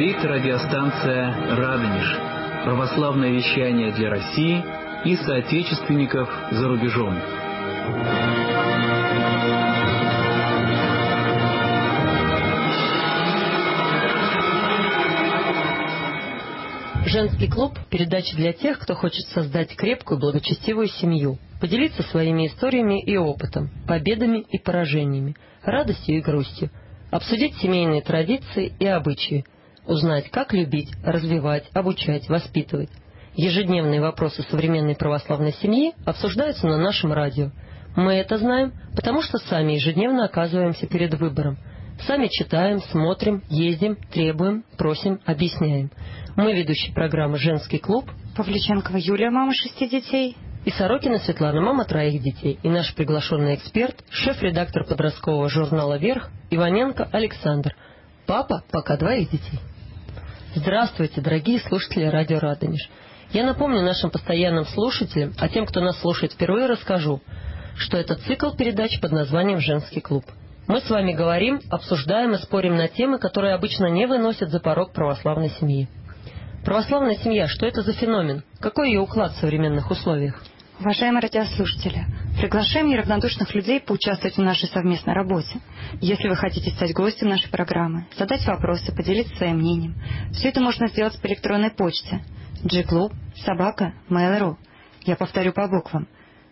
Говорит радиостанция «Радонеж». Православное вещание для России и соотечественников за рубежом. Женский клуб – передача для тех, кто хочет создать крепкую, благочестивую семью, поделиться своими историями и опытом, победами и поражениями, радостью и грустью, обсудить семейные традиции и обычаи, узнать, как любить, развивать, обучать, воспитывать. Ежедневные вопросы современной православной семьи обсуждаются на нашем радио. Мы это знаем, потому что сами ежедневно оказываемся перед выбором. Сами читаем, смотрим, ездим, требуем, просим, объясняем. Мы ведущие программы «Женский клуб». Павлюченкова Юлия, мама 6 детей. И Сорокина Светлана, мама 3 детей. И наш приглашенный эксперт, шеф-редактор подросткового журнала «Вверх» Иваненко Александр. Папа пока 2 детей. Здравствуйте, дорогие слушатели радио «Радонеж». Я напомню нашим постоянным слушателям, а тем, кто нас слушает впервые, расскажу, что это цикл передач под названием «Женский клуб». Мы с вами говорим, обсуждаем и спорим на темы, которые обычно не выносят за порог православной семьи. Православная семья, что это за феномен? Какой ее уклад в современных условиях? Уважаемые радиослушатели, приглашаем неравнодушных людей поучаствовать в нашей совместной работе. Если вы хотите стать гостем нашей программы, задать вопросы, поделиться своим мнением, все это можно сделать по электронной почте gklub@mail.ru. Я повторю по буквам: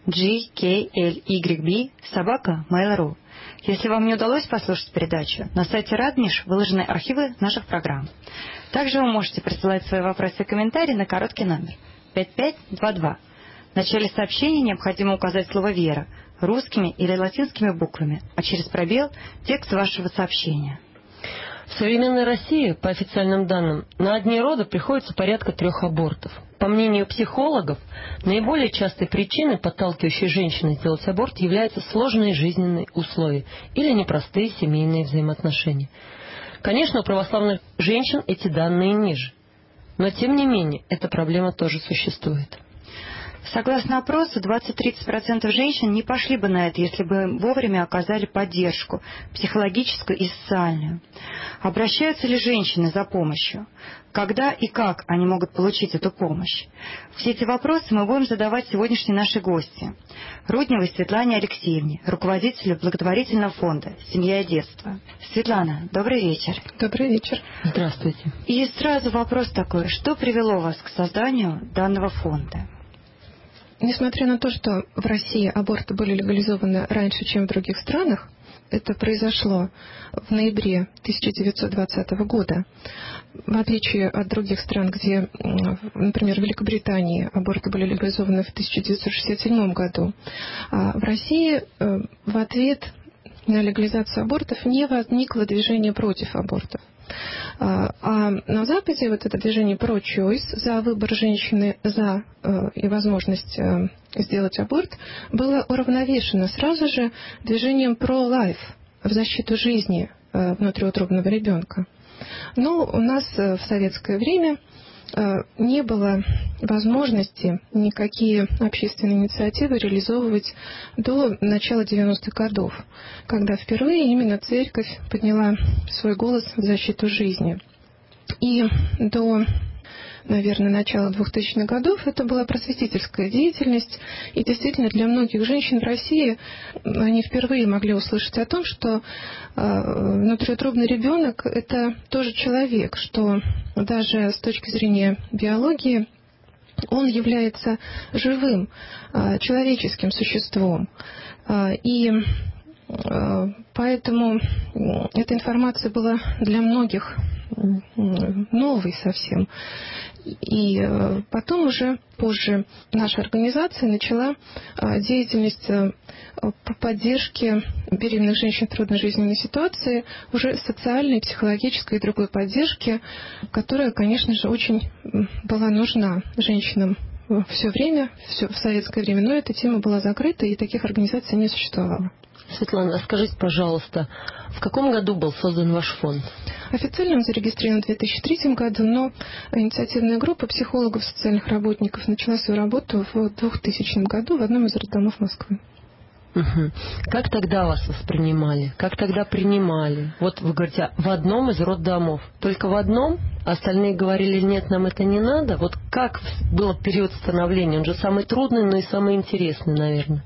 gklb@mail.ru. Если вам не удалось послушать передачу, на сайте Радонеж выложены архивы наших программ. Также вы можете присылать свои вопросы и комментарии на короткий номер 5522. В начале сообщения необходимо указать слово «вера» русскими или латинскими буквами, а через пробел – текст вашего сообщения. В современной России, по официальным данным, на одни роды приходится порядка 3 абортов. По мнению психологов, наиболее частой причиной, подталкивающей женщин сделать аборт, являются сложные жизненные условия или непростые семейные взаимоотношения. Конечно, у православных женщин эти данные ниже, но тем не менее эта проблема тоже существует. Согласно опросу, 20-30% женщин не пошли бы на это, если бы им вовремя оказали поддержку, психологическую и социальную. Обращаются ли женщины за помощью? Когда и как они могут получить эту помощь? Все эти вопросы мы будем задавать сегодняшней нашей гости, Рудневой Светлане Алексеевне, руководителю благотворительного фонда «Семья и детство». Светлана, добрый вечер. Добрый вечер. Здравствуйте. И сразу вопрос такой: что привело вас к созданию данного фонда? Несмотря на то, что в России аборты были легализованы раньше, чем в других странах, это произошло в ноябре 1920 года. В отличие от других стран, где, например, в Великобритании аборты были легализованы в 1967 году, в России в ответ на легализацию абортов не возникло движение против абортов. А на Западе вот это движение pro-choice, за выбор женщины, за и возможность сделать аборт, было уравновешено сразу же движением pro-life, в защиту жизни внутриутробного ребенка. Но у нас в советское время не было возможности никакие общественные инициативы реализовывать до начала 90-х годов, когда впервые именно церковь подняла свой голос в защиту жизни. И до, наверное, начала 2000-х годов это была просветительская деятельность, и действительно для многих женщин в России они впервые могли услышать о том, что внутриутробный ребенок – это тоже человек, что даже с точки зрения биологии он является живым, человеческим существом. И поэтому эта информация была для многих новой совсем. И потом уже позже наша организация начала деятельность по поддержке беременных женщин в трудной жизненной ситуации, уже социальной, психологической и другой поддержки, которая, конечно же, очень была нужна женщинам все время, в советское время, но эта тема была закрыта, и таких организаций не существовало. Светлана, скажите, пожалуйста, в каком году был создан ваш фонд? Официально он зарегистрирован в 2003 году, но инициативная группа психологов, социальных работников начала свою работу в 2000 году в одном из роддомов Москвы. Угу. Как тогда вас воспринимали? Как тогда принимали? Вот вы говорите, в одном из роддомов. Только в одном? Остальные говорили, нет, нам это не надо. Вот как был период становления? Он же самый трудный, но и самый интересный, наверное.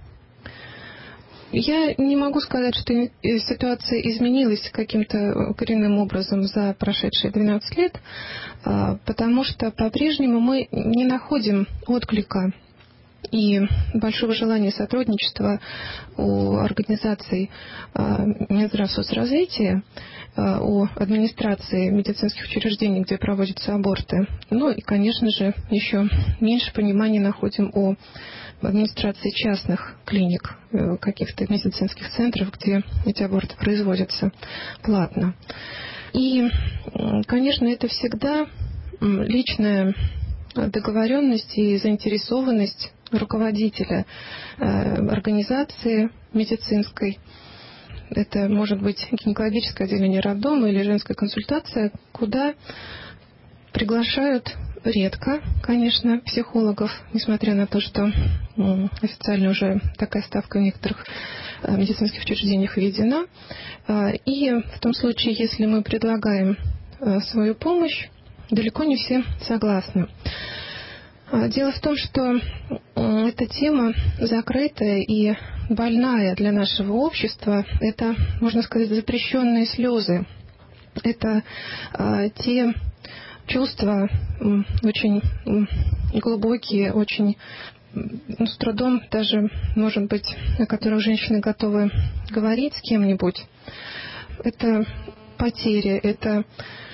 Я не могу сказать, что ситуация изменилась каким-то коренным образом за прошедшие 12 лет, потому что по-прежнему мы не находим отклика и большого желания сотрудничества у организаций Минздравсоцразвития, у администрации медицинских учреждений, где проводятся аборты. Ну и, конечно же, еще меньше понимания находим у администрации частных клиник, каких-то медицинских центров, где эти аборты производятся платно. И, конечно, это всегда личная договоренность и заинтересованность руководителя организации медицинской. Это может быть гинекологическое отделение роддома или женская консультация, куда приглашают редко, конечно, психологов, несмотря на то, что официально уже такая ставка в некоторых медицинских учреждениях введена. И в том случае, если мы предлагаем свою помощь, далеко не все согласны. Дело в том, что эта тема закрытая и больная для нашего общества. Это, можно сказать, запрещенные слезы. Это те чувства очень глубокие, очень с трудом даже, может быть, о которых женщины готовы говорить с кем-нибудь. Это потеря, это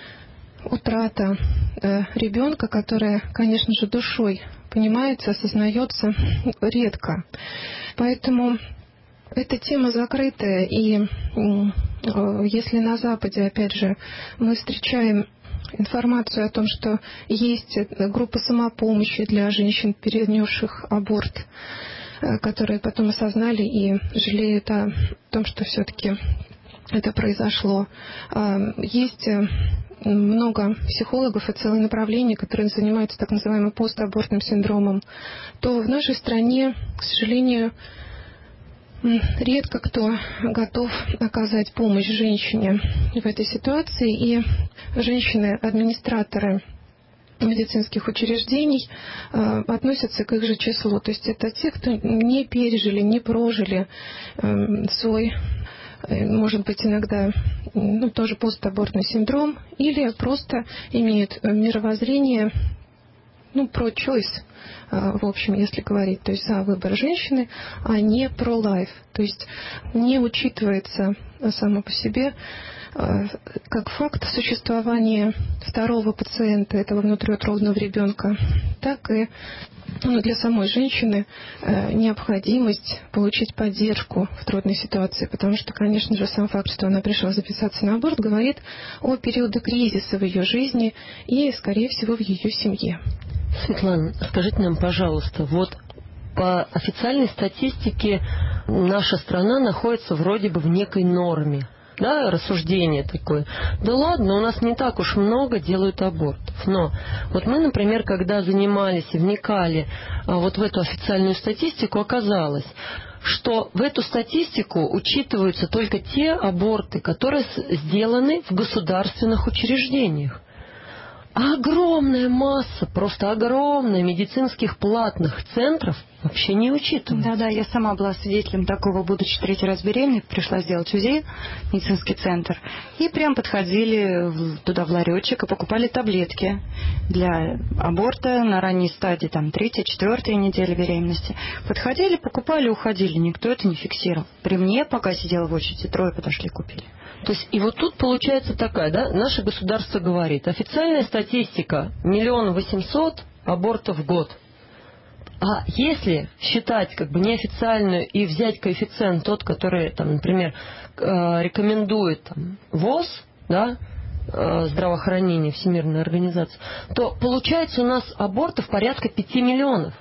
утрата ребенка, которая, конечно же, душой понимается, осознается редко. Поэтому эта тема закрытая, и если на Западе, опять же, мы встречаем информацию о том, что есть группа самопомощи для женщин, перенесших аборт, которые потом осознали и жалеют о том, что все-таки это произошло. Есть много психологов и целые направления, которые занимаются так называемым постабортным синдромом, то в нашей стране, к сожалению, редко кто готов оказать помощь женщине в этой ситуации, и женщины-администраторы медицинских учреждений относятся к их же числу. То есть это те, кто не пережили, не прожили свой, может быть, иногда тоже постабортный синдром, или просто имеют мировоззрение, pro-choice, в общем, если говорить, то есть за выбор женщины, а не pro-life. То есть не учитывается само по себе как факт существования второго пациента, этого внутриутробного ребенка, так и для самой женщины необходимость получить поддержку в трудной ситуации, потому что, конечно же, сам факт, что она пришла записаться на аборт, говорит о периоде кризиса в ее жизни и, скорее всего, в ее семье. Светлана, скажите нам, пожалуйста, вот по официальной статистике наша страна находится вроде бы в некой норме. Да, рассуждение такое. Да ладно, у нас не так уж много делают абортов. Но вот мы, например, когда занимались и вникали вот в эту официальную статистику, оказалось, что в эту статистику учитываются только те аборты, которые сделаны в государственных учреждениях. А огромная масса, просто огромная медицинских платных центров вообще не учитывается. Да, я сама была свидетелем такого, будучи 3-й раз беременной, пришла сделать УЗИ, медицинский центр, и прям подходили туда в ларечек и покупали таблетки для аборта на ранней стадии, 3-й, 4-й недели беременности. Подходили, покупали, уходили, никто это не фиксировал. При мне, пока сидела в очереди, 3 подошли, купили. То есть, и вот тут получается такая, да, наше государство говорит, официальная статистика 1 800 000 абортов в год. А если считать неофициальную и взять коэффициент тот, который, например, рекомендует ВОЗ, да, здравоохранение, Всемирная организация, то получается у нас абортов порядка 5 миллионов.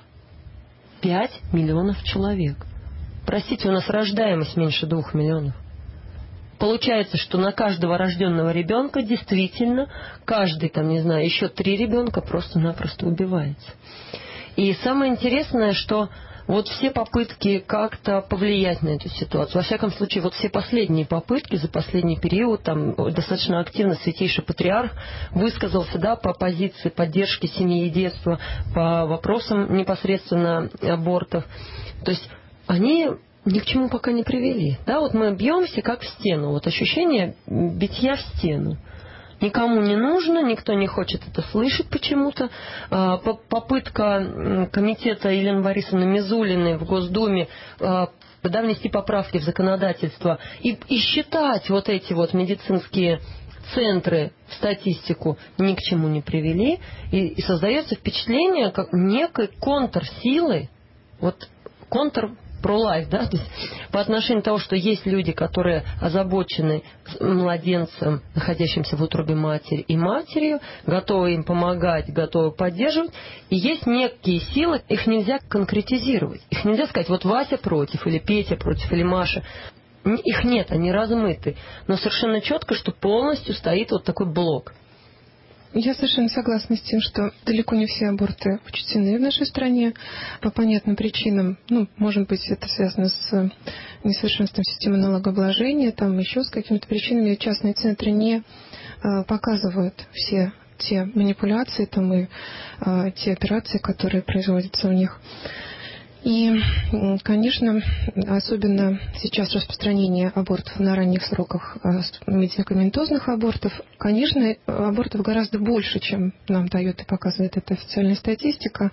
5 миллионов человек. Простите, у нас рождаемость меньше 2 миллионов. Получается, что на каждого рожденного ребенка действительно каждый, еще 3 ребенка просто-напросто убивается. И самое интересное, что вот все попытки как-то повлиять на эту ситуацию, во всяком случае, вот все последние попытки за последний период, там достаточно активно Святейший Патриарх высказался, да, по позиции поддержки семьи и детства, по вопросам непосредственно абортов. То есть они ни к чему пока не привели. Да, вот мы бьемся как в стену. Вот ощущение битья в стену. Никому не нужно, никто не хочет это слышать почему-то. Попытка комитета Елены Борисовны Мизулиной в Госдуме внести поправки в законодательство и считать вот эти вот медицинские центры в статистику ни к чему не привели. И создается впечатление как некой контрсилы, вот pro-life, да, то есть по отношению к тому, что есть люди, которые озабочены младенцем, находящимся в утробе матери и матерью, готовы им помогать, готовы поддерживать, и есть некие силы, их нельзя конкретизировать, их нельзя сказать, вот Вася против, или Петя против, или Маша. Их нет, они размыты, но совершенно четко, что полностью стоит вот такой блок. Я совершенно согласна с тем, что далеко не все аборты учтены в нашей стране по понятным причинам. Ну, может быть, это связано с несовершенством системы налогообложения, там еще с какими-то причинами. Частные центры не показывают все те манипуляции там, и те операции, которые производятся у них. И, конечно, особенно сейчас распространение абортов на ранних сроках, медикаментозных абортов, конечно, абортов гораздо больше, чем нам дает и показывает эта официальная статистика.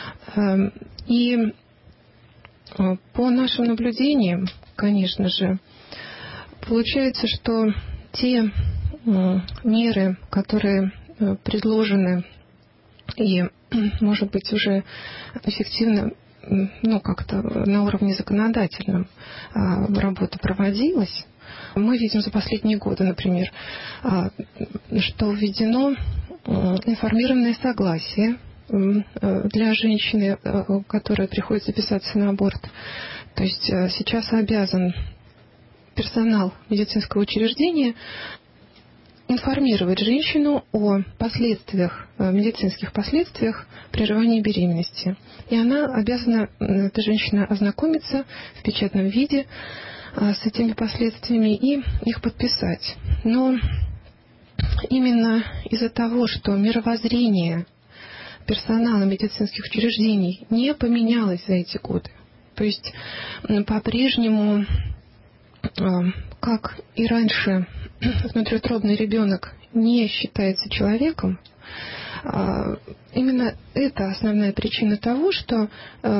И по нашим наблюдениям, конечно же, получается, что те меры, которые предложены и, может быть, уже эффективно, ну, как-то на уровне законодательном работа проводилась. Мы видим за последние годы, например, что введено информированное согласие для женщины, которая приходит записаться на аборт. То есть сейчас обязан персонал медицинского учреждения информировать женщину о последствиях, медицинских последствиях прерывания беременности. И она обязана, эта женщина, ознакомиться в печатном виде с этими последствиями и их подписать. Но именно из-за того, что мировоззрение персонала медицинских учреждений не поменялось за эти годы, то есть по-прежнему, как и раньше, внутриутробный ребенок не считается человеком, именно это основная причина того, что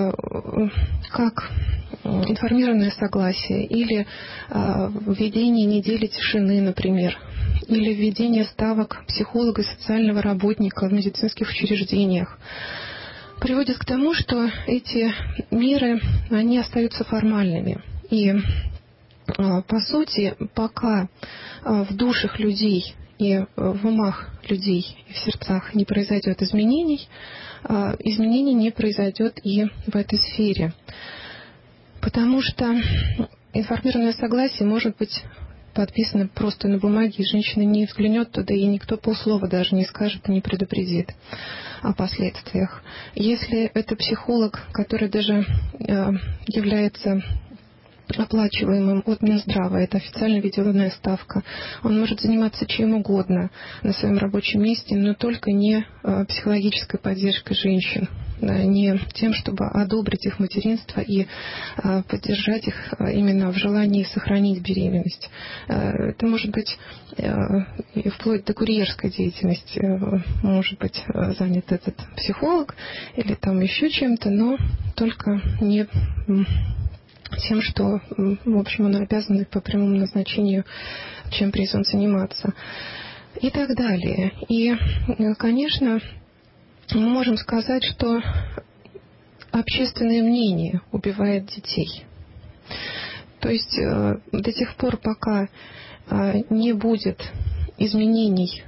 как информированное согласие или введение недели тишины, например, или введение ставок психолога и социального работника в медицинских учреждениях, приводит к тому, что эти меры, они остаются формальными. И по сути, пока в душах людей и в умах людей и в сердцах не произойдет изменений, изменений не произойдет и в этой сфере. Потому что информированное согласие может быть подписано просто на бумаге, и женщина не взглянет туда, и никто полслова даже не скажет и не предупредит о последствиях. Если это психолог, который даже является оплачиваемым от Минздрава, это официально введенная ставка. Он может заниматься чем угодно на своем рабочем месте, но только не психологической поддержкой женщин, не тем, чтобы одобрить их материнство и поддержать их именно в желании сохранить беременность. Это может быть и вплоть до курьерской деятельности может быть занят этот психолог или там еще чем-то, но только не тем, что, в общем, он обязан по прямому назначению, чем призван заниматься, и так далее. И, конечно, мы можем сказать, что общественное мнение убивает детей. То есть до тех пор, пока не будет изменений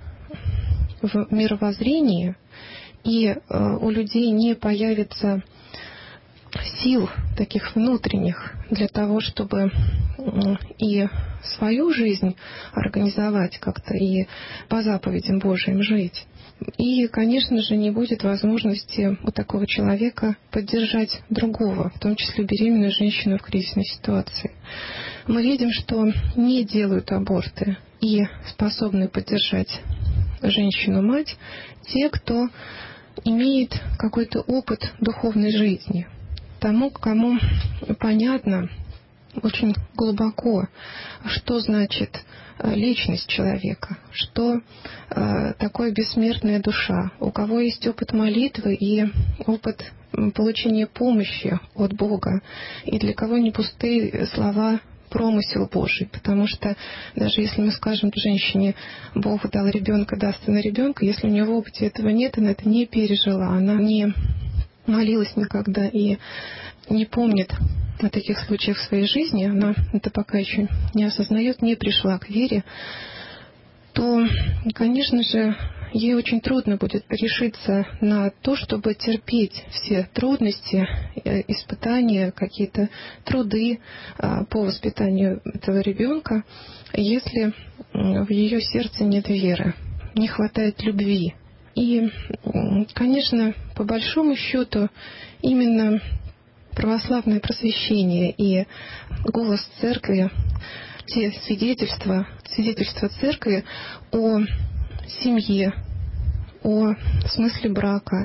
в мировоззрении, и у людей не появится сил таких внутренних для того, чтобы и свою жизнь организовать как-то и по заповедям Божьим жить. И, конечно же, не будет возможности у такого человека поддержать другого, в том числе беременную женщину в кризисной ситуации. Мы видим, что не делают аборты и способны поддержать женщину-мать те, кто имеет какой-то опыт духовной жизни. Тому, кому понятно очень глубоко, что значит личность человека, что такое бессмертная душа, у кого есть опыт молитвы и опыт получения помощи от Бога, и для кого не пустые слова промысел Божий, потому что даже если мы скажем женщине, Бог дал ребенка, даст она ребенка, если у нее в опыте этого нет, она это не пережила, она не молилась никогда и не помнит о таких случаях в своей жизни, она это пока еще не осознает, не пришла к вере, то, конечно же, ей очень трудно будет решиться на то, чтобы терпеть все трудности, испытания, какие-то труды по воспитанию этого ребенка, если в ее сердце нет веры, не хватает любви. И, конечно, по большому счету, именно православное просвещение и голос церкви, те свидетельства церкви о семье, о смысле брака,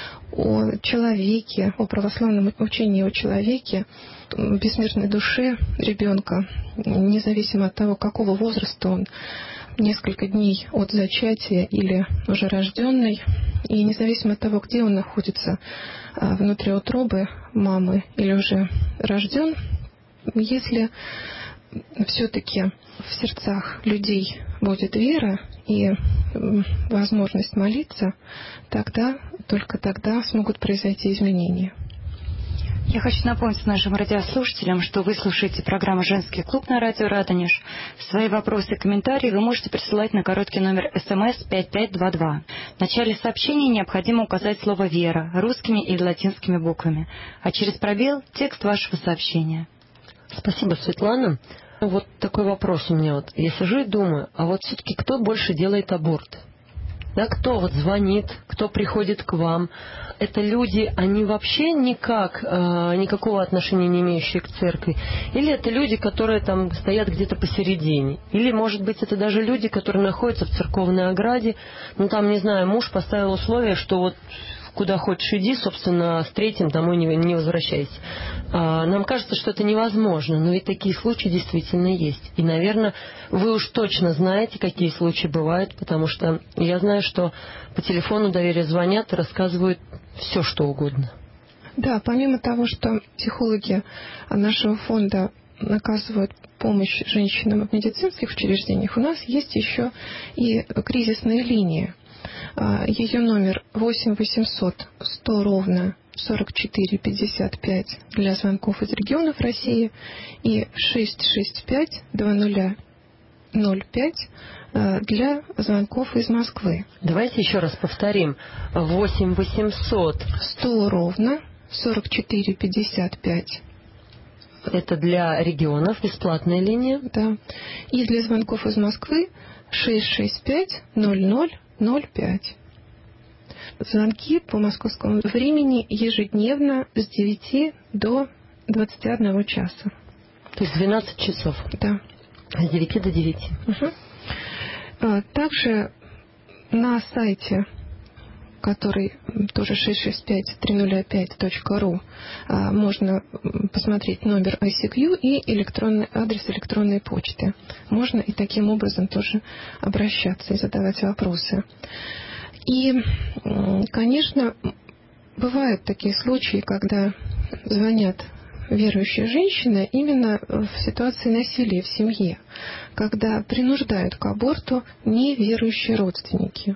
о человеке, о православном учении о человеке, бессмертной душе ребенка, независимо от того, какого возраста он, несколько дней от зачатия или уже рожденный, и независимо от того, где он находится, внутри утробы мамы или уже рожден, если все-таки в сердцах людей будет вера и возможность молиться, тогда, только тогда смогут произойти изменения. Я хочу напомнить нашим радиослушателям, что вы слушаете программу «Женский клуб» на радио «Радонеж». Свои вопросы и комментарии вы можете присылать на короткий номер СМС 5522. В начале сообщения необходимо указать слово «Вера» русскими или латинскими буквами, а через пробел – текст вашего сообщения. Спасибо, Светлана. Вот такой вопрос у меня. Я сижу и думаю, а вот все-таки кто больше делает аборт? Да, кто вот звонит, кто приходит к вам? Это люди, они вообще никакого отношения не имеющие к церкви? Или это люди, которые там стоят где-то посередине? Или, может быть, это даже люди, которые находятся в церковной ограде, там, не знаю, муж поставил условие, что вот куда хочешь иди, собственно, с третьим домой не возвращайся. Нам кажется, что это невозможно, но ведь такие случаи действительно есть. И, наверное, вы уж точно знаете, какие случаи бывают, потому что я знаю, что по телефону доверия звонят и рассказывают все, что угодно. Да, помимо того, что психологи нашего фонда оказывают помощь женщинам в медицинских учреждениях, у нас есть еще и кризисная линия. Ее номер 8 800 100 ровно 44 55 для звонков из регионов России и 665 2005 для звонков из Москвы. Давайте еще раз повторим. 8 800 100 ровно 44 55. Это для регионов, бесплатная линия. Да. И для звонков из Москвы 665 0005. Звонки по московскому времени ежедневно с 9 до 21 часа. То есть 12 часов? Да. С 9 до 9. Угу. Также на сайте, который тоже 665-305.ru, можно посмотреть номер ICQ и адрес электронной почты. Можно и таким образом тоже обращаться и задавать вопросы. И, конечно, бывают такие случаи, когда звонят верующие женщины именно в ситуации насилия в семье, когда принуждают к аборту неверующие родственники.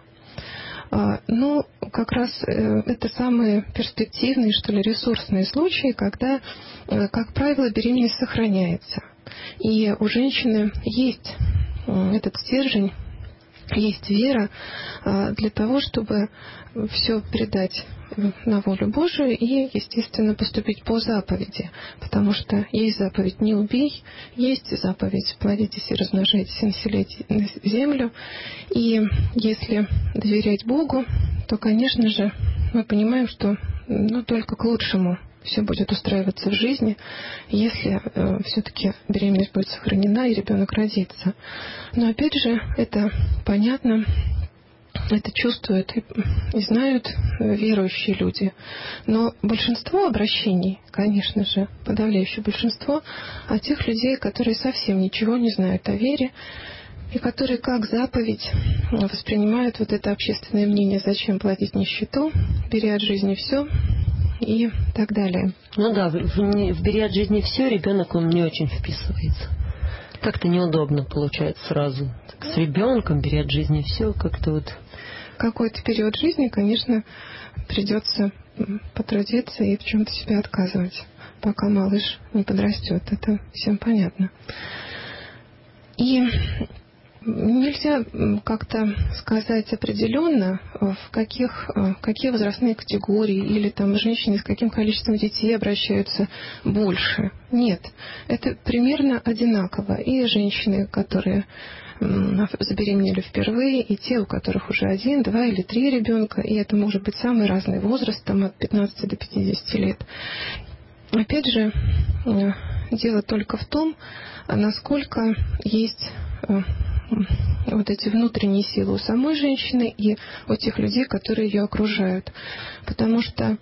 Как раз это самые перспективные, ресурсные случаи, когда, как правило, беременность сохраняется. И у женщины есть этот стержень, есть вера для того, чтобы все передать на волю Божию и, естественно, поступить по заповеди, потому что есть заповедь «не убей», есть заповедь «плодитесь и размножайтесь и населяйте землю». И если доверять Богу, то, конечно же, мы понимаем, что только к лучшему все будет устраиваться в жизни, если все-таки беременность будет сохранена и ребенок родится. Но опять же, это понятно, это чувствуют и знают верующие люди. Но большинство обращений, конечно же, подавляющее большинство, от тех людей, которые совсем ничего не знают о вере, и которые как заповедь воспринимают вот это общественное мнение, зачем платить нищету, бери от жизни все и так далее. Ну да, в «бери от жизни все» ребенок, он не очень вписывается. Как-то неудобно получается сразу. Так, с ребенком «бери от жизни все», как-то вот... Какой-то период жизни, конечно, придется потрудиться и в чем-то себе отказывать, пока малыш не подрастет. Это всем понятно. И нельзя как-то сказать определенно, в какие возрастные категории или там женщины с каким количеством детей обращаются больше. Нет, это примерно одинаково. И женщины, которые забеременели впервые, и те, у которых уже 1, 2 или 3 ребенка, и это может быть самый разный возраст, там, от 15 до 50 лет. Опять же, дело только в том, насколько есть вот эти внутренние силы у самой женщины и у тех людей, которые ее окружают. Потому что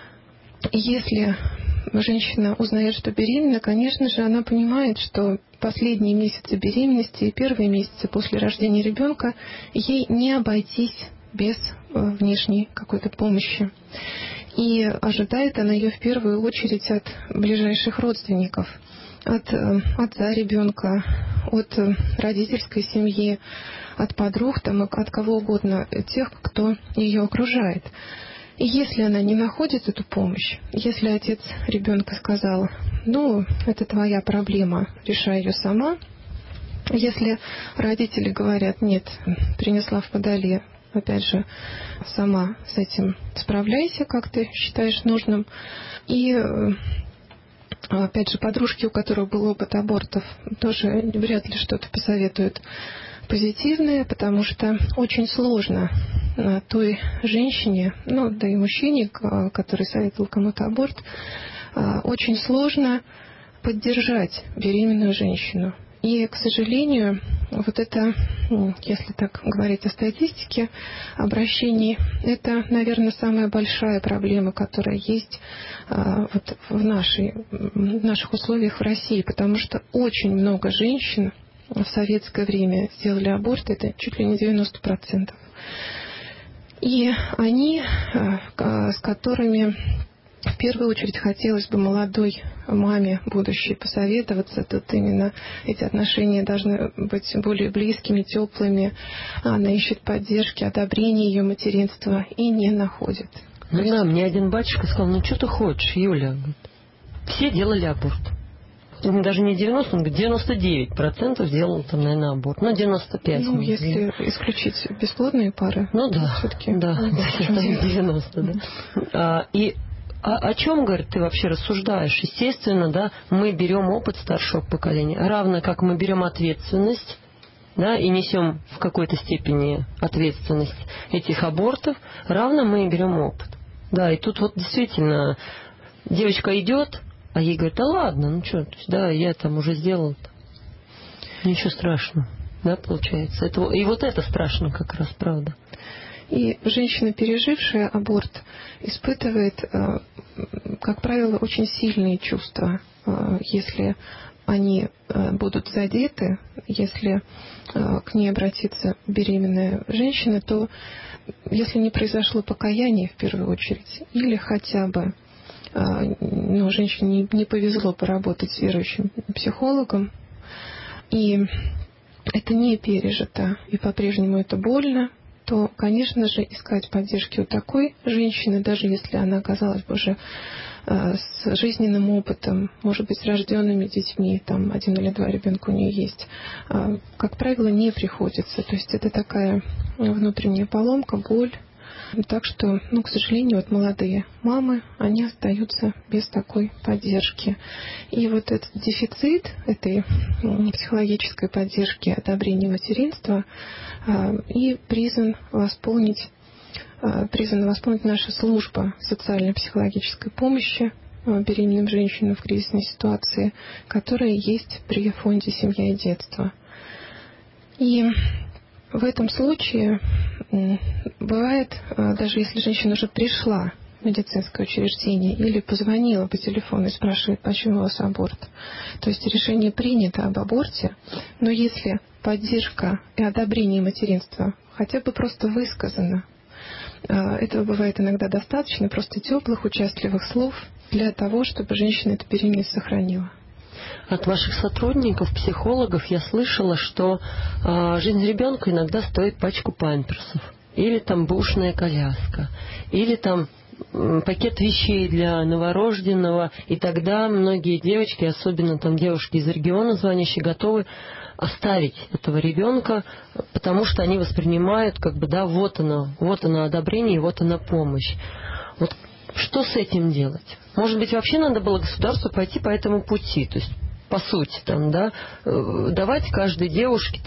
если женщина узнает, что беременна, конечно же, она понимает, что последние месяцы беременности и первые месяцы после рождения ребенка ей не обойтись без внешней какой-то помощи. И ожидает она ее в первую очередь от ближайших родственников, от отца ребенка, от родительской семьи, от подруг, там, от кого угодно, тех, кто ее окружает. И если она не находит эту помощь, если отец ребенка сказал, это твоя проблема, решай ее сама, если родители говорят, нет, принесла в подоле, опять же, сама с этим справляйся, как ты считаешь нужным, и опять же, подружки, у которых был опыт абортов, тоже вряд ли что-то посоветуют позитивное, потому что очень сложно той женщине, да и мужчине, который советовал кому-то аборт, очень сложно поддержать беременную женщину. И, к сожалению, вот это, если так говорить о статистике обращений, это, наверное, самая большая проблема, которая есть вот в наших условиях в России, потому что очень много женщин в советское время сделали аборт, это чуть ли не 90%. И они, с которыми в первую очередь хотелось бы молодой маме будущей посоветоваться, тут именно эти отношения должны быть более близкими, теплыми, она ищет поддержки, одобрения ее материнства и не находит. Мне один батюшка сказал, что ты хочешь, Юля? Все делали аборт. Даже не 90, он говорит, 99% сделал там, наверное, аборт. 95%. Если исключить бесплодные пары. Все-таки. Да, 90, да. И о чем, говорит, ты вообще рассуждаешь? Естественно, да, мы берем опыт старшего поколения, равно как мы берем ответственность, да, и несем в какой-то степени ответственность этих абортов, равно мы и берем опыт. Да, и тут вот действительно девочка идет, а ей говорят, да ладно, да, я там уже сделал. Ничего страшного, да, получается. И вот это страшно как раз, правда. И женщина, пережившая аборт, испытывает, как правило, очень сильные чувства, если они будут задеты, если к ней обратится беременная женщина, то если не произошло покаяние в первую очередь, или хотя бы женщине не повезло поработать с верующим психологом, и это не пережито, и по-прежнему это больно, то, конечно же, искать поддержки у такой женщины, даже если она, казалось бы, уже с жизненным опытом, может быть, с рожденными детьми, там 1 или 2 ребенка у нее есть, как правило, не приходится. То есть это такая внутренняя поломка, боль, Так что, к сожалению, вот молодые мамы, они остаются без такой поддержки. И вот этот дефицит этой психологической поддержки, одобрения материнства и призвана восполнить наша служба социально-психологической помощи беременным женщинам в кризисной ситуации, которая есть при фонде «Семья и детство». И в этом случае бывает, даже если женщина уже пришла в медицинское учреждение или позвонила по телефону и спрашивает, почему у вас аборт, то есть решение принято об аборте, но если поддержка и одобрение материнства хотя бы просто высказано, этого бывает иногда достаточно, просто теплых, участливых слов для того, чтобы женщина эту беременность сохранила. От ваших сотрудников, психологов, я слышала, что жизнь ребенка иногда стоит пачку памперсов, или там бушная коляска, или там пакет вещей для новорожденного, и тогда многие девочки, особенно там девушки из региона звонящие, готовы оставить этого ребенка, потому что они воспринимают, вот оно одобрение, вот она помощь. Вот что с этим делать? Может быть, вообще надо было государству пойти по этому пути, то есть, по сути, давать каждой девушке,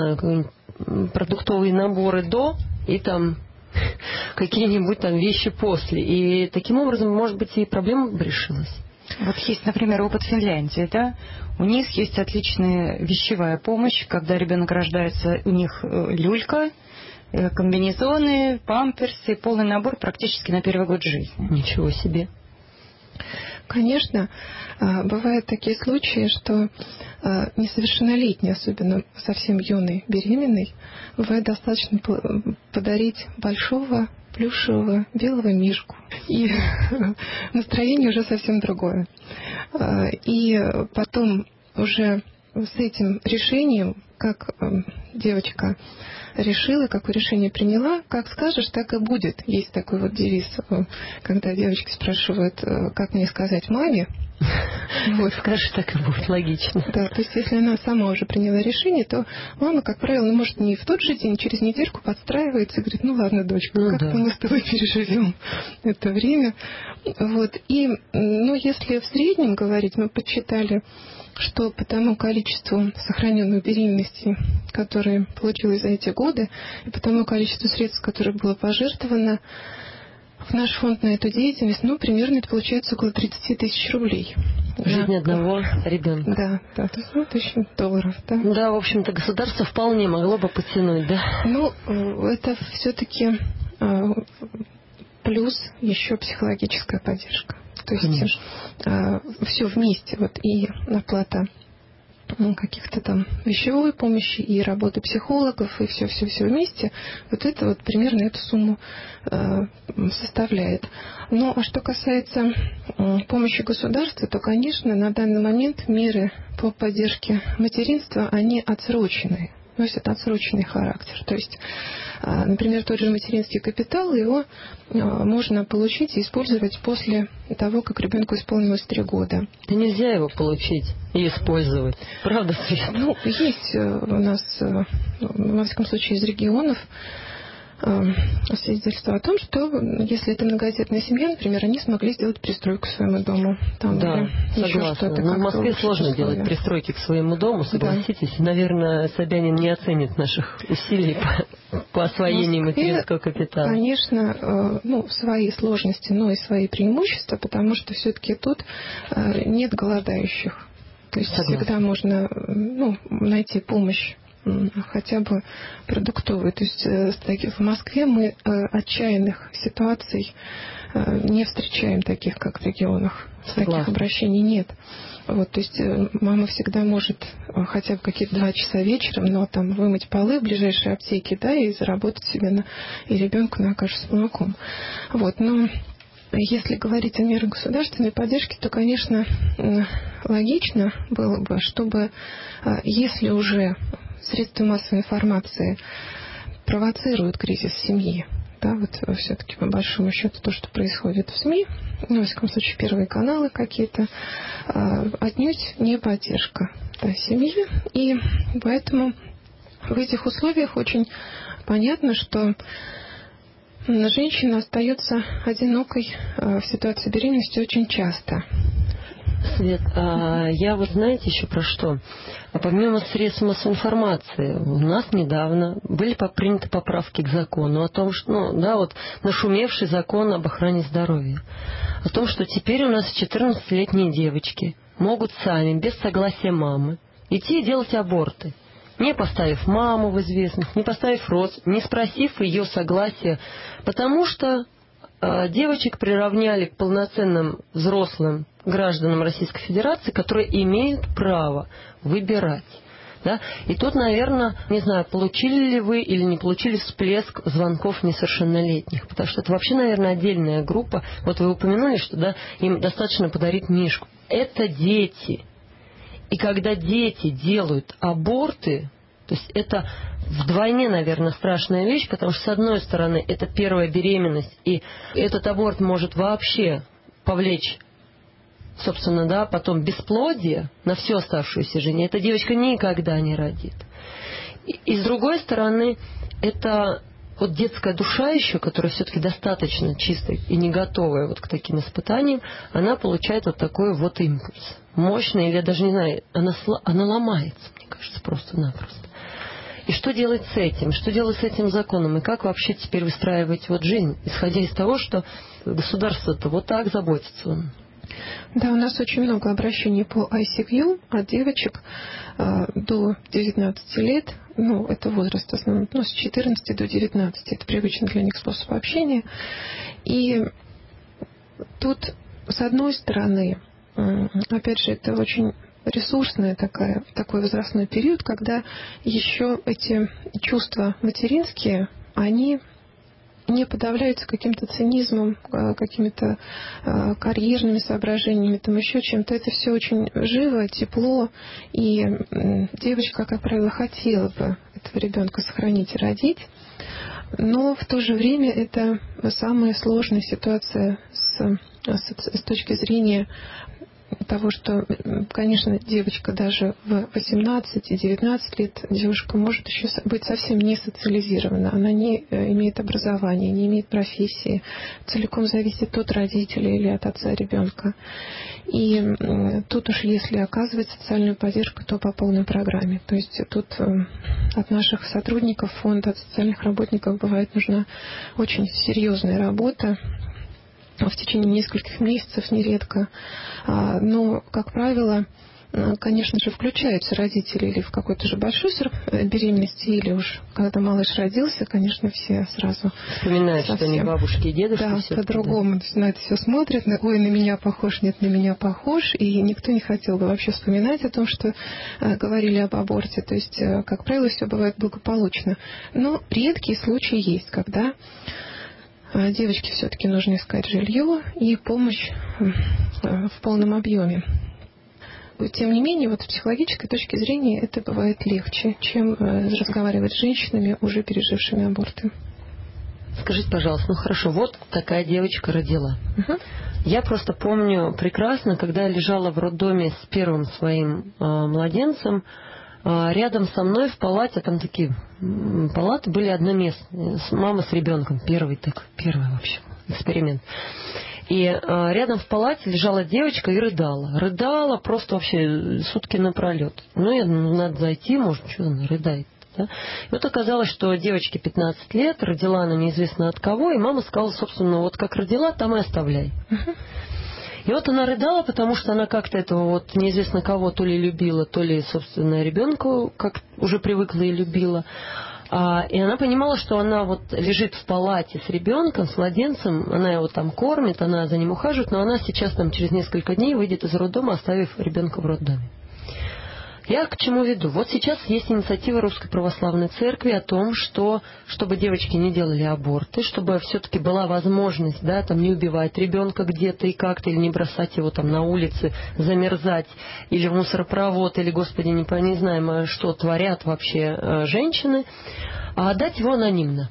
продуктовые наборы до и какие-нибудь вещи после. И таким образом, может быть, и проблема бы решилась. Вот есть, например, опыт Финляндии, да? У них есть отличная вещевая помощь, когда ребенок рождается, у них люлька, комбинезоны, памперсы, полный набор практически на первый год жизни. Ничего себе. Конечно, бывают такие случаи, что несовершеннолетней, особенно совсем юной беременной, бывает достаточно подарить большого плюшевого белого мишку. И настроение уже совсем другое. И потом уже с этим решением, как девочка решила, какое решение приняла, как скажешь, так и будет. Есть такой вот девиз, когда девочки спрашивают, как мне сказать маме. Вот, скажешь, так и будет, логично. Да, то есть если она сама уже приняла решение, то мама, как правило, может не в тот же день, через недельку подстраивается и говорит, ладно, дочка, как-то мы с тобой переживем это время. Вот. И, если в среднем говорить, мы подсчитали, что по тому количеству сохраненных беременностей, которые получилось за эти годы, и по тому количеству средств, которое было пожертвовано в наш фонд на эту деятельность, примерно это получается около 30 тысяч рублей. Жизнь одного ребенка. Да, то есть $1000, да. Да, в общем-то, государство вполне могло бы потянуть, да. Это все-таки плюс еще психологическая поддержка. То есть все вместе, и оплата каких-то вещевой помощи, и работы психологов, и все вместе, это примерно эту сумму составляет. А что касается помощи государства, то, конечно, на данный момент меры по поддержке материнства, они отсроченные. Носят отсроченный характер. То есть, например, тот же материнский капитал, его можно получить и использовать после того, как ребенку исполнилось 3 года. Да нельзя его получить и использовать. Правда, Свет? Есть у нас, во всяком случае, из регионов свидетельство о том, что если это многодетная семья, например, они смогли сделать пристройку к своему дому. Да, согласна. Но в Москве сложно делать пристройки к своему дому, согласитесь. Да. Наверное, Собянин не оценит наших усилий по освоению материнского капитала. Конечно, свои сложности, но и свои преимущества, потому что все-таки тут нет голодающих. То есть всегда можно найти помощь, хотя бы продуктовые. То есть в Москве мы отчаянных ситуаций не встречаем, таких как в регионах. Таких обращений нет. То есть мама всегда может хотя бы какие-то 2 часа вечером, но вымыть полы в ближайшей аптеке, и заработать себе и ребенку на кашу с молоком. Но если говорить о мерах государственной поддержки, то, конечно, логично было бы, чтобы, если уже средства массовой информации провоцируют кризис семьи, все-таки по большому счету то, что происходит в СМИ, во всяком случае первые каналы какие-то, отнюдь не поддержка семьи, и поэтому в этих условиях очень понятно, что женщина остается одинокой в ситуации беременности очень часто. Свет, я вот знаете еще про что? Помимо средств массовой информации, у нас недавно были приняты поправки к закону о том, что, нашумевший закон об охране здоровья, о том, что теперь у нас 14-летние девочки могут сами, без согласия мамы, идти и делать аборты, не поставив маму в известность, не поставив родственников, не спросив ее согласия, потому что девочек приравняли к полноценным взрослым гражданам Российской Федерации, которые имеют право выбирать. Да? И тут, наверное, не знаю, получили ли вы или не получили всплеск звонков несовершеннолетних, потому что это вообще, наверное, отдельная группа. Вот вы упомянули, что им достаточно подарить мишку. Это дети. И когда дети делают аборты, то есть это вдвойне, наверное, страшная вещь, потому что, с одной стороны, это первая беременность, и этот аборт может вообще повлечь, собственно, потом бесплодие на всю оставшуюся жизнь. Эта девочка никогда не родит. И с другой стороны, это вот детская душа еще, которая все-таки достаточно чистая и не готовая вот к таким испытаниям, она получает вот такой вот импульс. Мощный, или я даже не знаю, она ломается, мне кажется, просто-напросто. И что делать с этим? Что делать с этим законом? И как вообще теперь выстраивать вот жизнь, исходя из того, что государство-то вот так заботится? Да, у нас очень много обращений по ICView от девочек до 19 лет. Это возраст в основном, с 14 до 19. Это привычный для них способ общения. И тут, с одной стороны, опять же, это очень ресурсный такой возрастной период, когда еще эти чувства материнские, они не подавляются каким-то цинизмом, какими-то карьерными соображениями, там еще чем-то. Это все очень живо, тепло, и девочка, как правило, хотела бы этого ребенка сохранить и родить, но в то же время это самая сложная ситуация с точки зрения того, что, конечно, девочка даже в 18 и 19 лет девушка может еще быть совсем не социализирована. Она не имеет образования, не имеет профессии, целиком зависит от родителей или от отца ребенка. И тут уж если оказывать социальную поддержку, то по полной программе. То есть тут от наших сотрудников фонда, от социальных работников бывает нужна очень серьезная работа, в течение нескольких месяцев нередко. Но, как правило, конечно же, включаются родители или в какой-то же большой срок беременности, или уж когда малыш родился, конечно, все сразу вспоминают, что они бабушки и дедушки. Да, по-другому на это все смотрят. Ой, на меня похож, нет, на меня похож. И никто не хотел бы вообще вспоминать о том, что говорили об аборте. То есть, как правило, все бывает благополучно. Но редкие случаи есть, когда девочке все-таки нужно искать жилье и помощь в полном объеме. Тем не менее, вот с психологической точки зрения это бывает легче, чем разговаривать с женщинами, уже пережившими аборты. Скажите, пожалуйста, хорошо, вот такая девочка родила. Я просто помню прекрасно, когда я лежала в роддоме с первым своим младенцем, рядом со мной в палате, там такие палаты были одноместные, мама с ребенком, первый вообще эксперимент. И рядом в палате лежала девочка и рыдала. Рыдала просто вообще сутки напролет. Надо зайти, может, что она рыдает. Да? И вот оказалось, что девочке 15 лет, родила она неизвестно от кого, и мама сказала, собственно, вот как родила, там и оставляй. И вот она рыдала, потому что она как-то этого вот неизвестно кого то ли любила, то ли, собственно, ребенку как уже привыкла и любила. И она понимала, что она вот лежит в палате с ребенком, с младенцем, она его там кормит, она за ним ухаживает, но она сейчас там через несколько дней выйдет из роддома, оставив ребенка в роддоме. Я к чему веду? Вот сейчас есть инициатива Русской Православной Церкви о том, что чтобы девочки не делали аборты, чтобы все-таки была возможность, не убивать ребенка где-то и как-то, или не бросать его там на улице, замерзать, или в мусоропровод, или, господи, не знаем, что творят вообще женщины, а отдать его анонимно.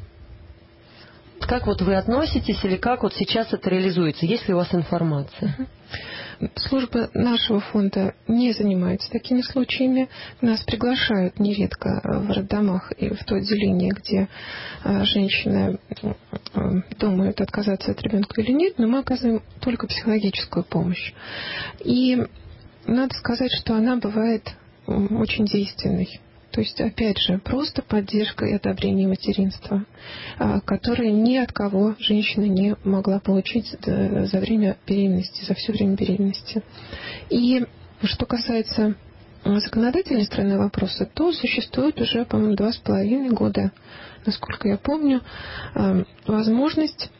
Как вот вы относитесь, или как вот сейчас это реализуется? Есть ли у вас информация? служба нашего фонда не занимается такими случаями. Нас приглашают нередко в роддомах и в то отделение, где женщины думают, отказаться от ребенка или нет, но мы оказываем только психологическую помощь. И надо сказать, что она бывает очень действенной. То есть, опять же, просто поддержка и одобрение материнства, которое ни от кого женщина не могла получить за время беременности, за все время беременности. И что касается законодательной стороны вопроса, то существует уже, по-моему, 2,5 года, насколько я помню, возможность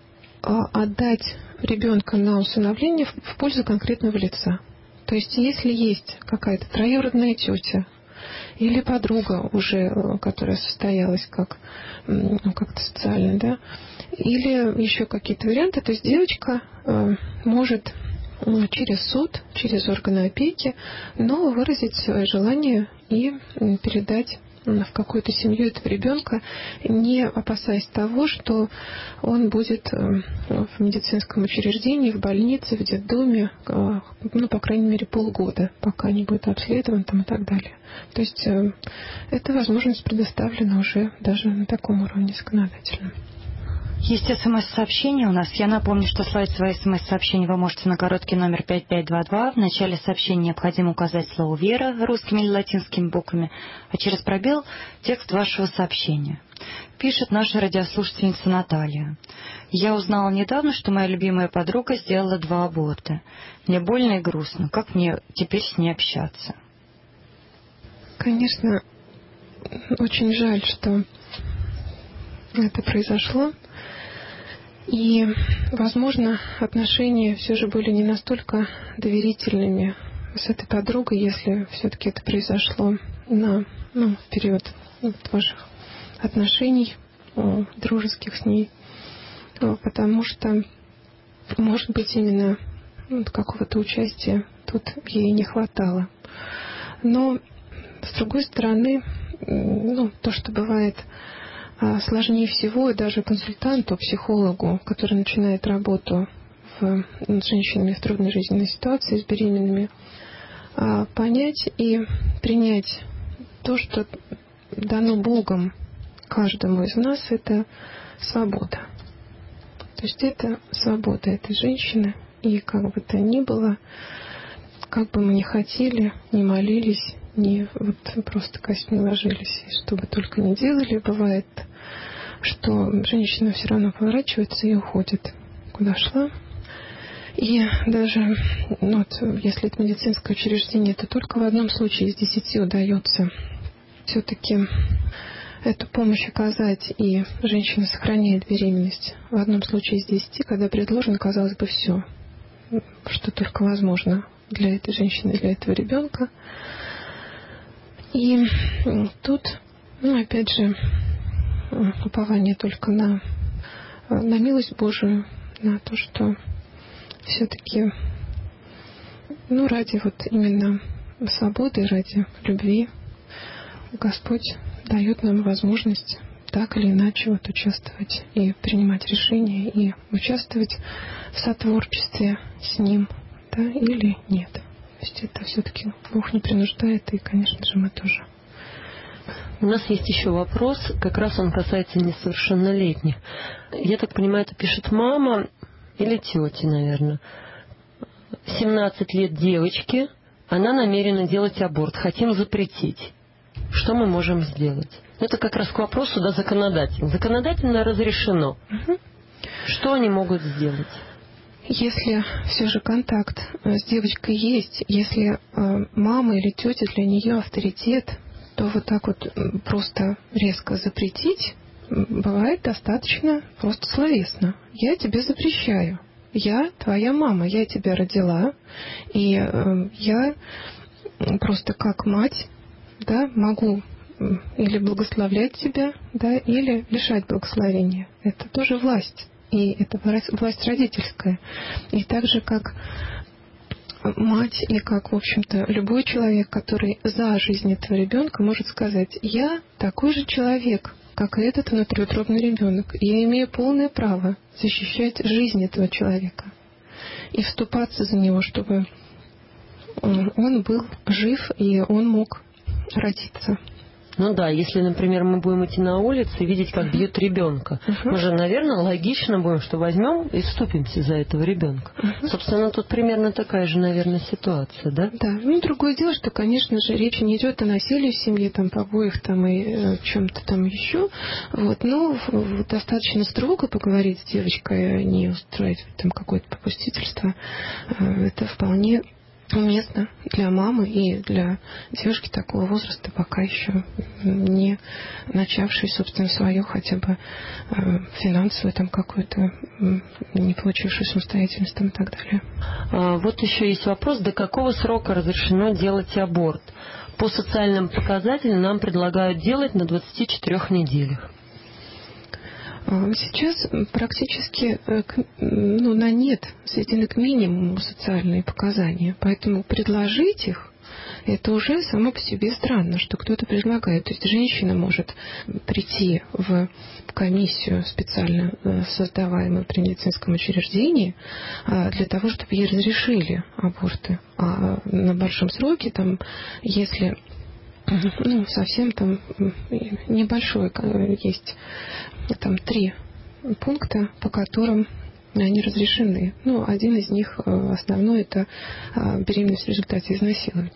отдать ребенка на усыновление в пользу конкретного лица. То есть, если есть какая-то троюродная тетя, или подруга уже, которая состоялась как-то социально, да, или еще какие-то варианты, то есть девочка может через суд, через органы опеки, но выразить свое желание и передать в какую-то семью этого ребенка, не опасаясь того, что он будет в медицинском учреждении, в больнице, в детдоме, по крайней мере, полгода, пока не будет обследован там, и так далее. То есть эта возможность предоставлена уже даже на таком уровне законодательном. Есть СМС-сообщение у нас. Я напомню, что слать свои СМС-сообщения вы можете на короткий номер 5522. В начале сообщения необходимо указать слово «Вера» русскими или латинскими буквами, а через пробел текст вашего сообщения. Пишет наша радиослушательница Наталья. Я узнала недавно, что моя любимая подруга сделала 2 аборта. Мне больно и грустно. Как мне теперь с ней общаться? Конечно, очень жаль, что это произошло. И, возможно, отношения все же были не настолько доверительными с этой подругой, если все-таки это произошло в период ваших отношений дружеских с ней. Потому что, может быть, именно какого-то участия тут ей не хватало. Но, с другой стороны, то, что бывает сложнее всего, и даже консультанту, психологу, который начинает работу с женщинами в трудной жизненной ситуации, с беременными, понять и принять то, что дано Богом каждому из нас, это свобода. То есть это свобода этой женщины, и как бы то ни было, как бы мы ни хотели, ни молились, не просто костьми ложились, и что бы только ни делали, бывает, что женщина все равно поворачивается и уходит, куда шла. И даже, если это медицинское учреждение, то только в одном случае из 10 удается все-таки эту помощь оказать, и женщина сохраняет беременность. В одном случае из 10, когда предложено, казалось бы, все, что только возможно для этой женщины, для этого ребенка. И тут, опять же, упование только на милость Божию, на то, что все-таки, ради именно свободы, ради любви, Господь дает нам возможность так или иначе участвовать и принимать решения, и участвовать в сотворчестве с Ним, да, или нет. То есть это все-таки Бог не принуждает, и, конечно же, мы тоже. У нас есть еще вопрос, как раз он касается несовершеннолетних. Я так понимаю, это пишет мама или тетя, наверное. 17 лет девочке, она намерена делать аборт, хотим запретить. Что мы можем сделать? Это как раз к вопросу законодательно. Законодательно разрешено. Угу. Что они могут сделать? Если все же контакт с девочкой есть, если мама или тетя для нее авторитет, то так просто резко запретить бывает достаточно просто словесно. Я тебе запрещаю. Я твоя мама, я тебя родила, и я просто как мать, да, могу или благословлять тебя, да, или лишать благословения. Это тоже власть. И это власть родительская. И так же, как мать, и как, в общем-то, любой человек, который за жизнь этого ребенка, может сказать: я такой же человек, как и этот внутриутробный ребенок. Я имею полное право защищать жизнь этого человека. и вступаться за него, чтобы он был жив и он мог родиться. Ну да, если, например, мы будем идти на улицу и видеть, как бьют ребенка, мы же, наверное, логично будем, что возьмем и вступимся за этого ребенка. Собственно, тут примерно такая же, наверное, ситуация, да? Да. Ну, другое дело, что, конечно же, речь не идет о насилии в семье, там, побоях там, и чем-то там еще. Вот. Но достаточно строго поговорить с девочкой, не устроить там какое-то попустительство. Это вполне уместно для мамы и для девушки такого возраста, пока еще не начавшей, собственно, свою хотя бы финансовую там какую-то, не получившую самостоятельность там, и так далее. Вот еще есть вопрос, до какого срока разрешено делать аборт? По социальным показателям нам предлагают делать на 24 неделях. Сейчас практически на нет сведены к минимуму социальные показания. Поэтому предложить их, это уже само по себе странно, что кто-то предлагает. То есть женщина может прийти в комиссию, специально создаваемую при медицинском учреждении, для того, чтобы ей разрешили аборты. А на большом сроке, там, если совсем там небольшой есть там 3 пункта, по которым они разрешены. Один из них основной — это беременность в результате изнасилования.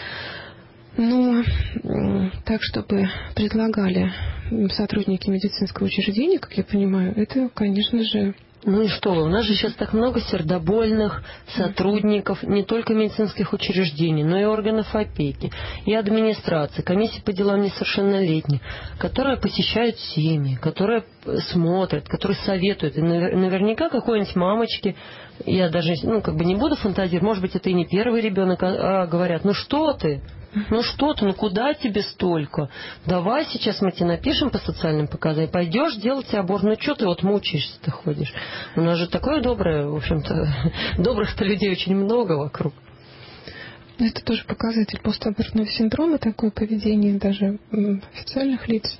Но так, чтобы предлагали сотрудники медицинского учреждения, как я понимаю, это, конечно же... Ну и что вы, у нас же сейчас так много сердобольных сотрудников не только медицинских учреждений, но и органов опеки, и администрации, комиссии по делам несовершеннолетних, которые посещают семьи, которые смотрят, которые советуют. И наверняка какой-нибудь мамочке, я даже не буду фантазировать, может быть, это и не первый ребенок, а говорят: ну что ты, куда тебе столько? Давай сейчас мы тебе напишем по социальным показаниям, пойдешь делать аборт. Ну что ты мучаешься-то ходишь? У нас же такое доброе, в общем-то, добрых-то людей очень много вокруг. Это тоже показатель постабортного синдрома, такое поведение даже официальных лиц.